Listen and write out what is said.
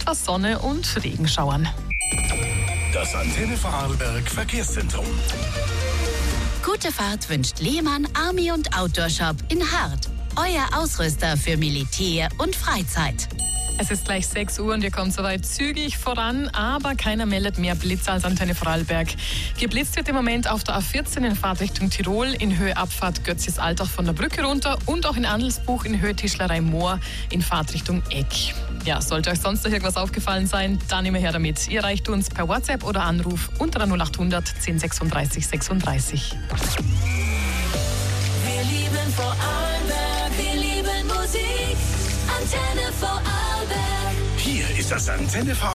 etwas Sonne und Regenschauern. Das Antenne Vorarlberg Verkehrszentrum. Gute Fahrt wünscht Lehmann Army und Outdoor Shop in Hart. Euer Ausrüster für Militär und Freizeit. Es ist gleich 6 Uhr und ihr kommt soweit zügig voran, aber keiner meldet mehr Blitzer als Antenne Vorarlberg. Geblitzt wird im Moment auf der A14 in Fahrtrichtung Tirol, in Höhe Abfahrt Götzis-Altach von der Brücke runter und auch in Andelsbuch in Höhe Tischlerei Moor in Fahrtrichtung Eck. Ja, sollte euch sonst noch irgendwas aufgefallen sein, dann immer her damit. Ihr erreicht uns per WhatsApp oder Anruf unter der 0800 1036 36. Wir lieben Vorarlberg, wir lieben Musik. Antenne Vorarlberg. Hier ist das Antenne Vorarlberg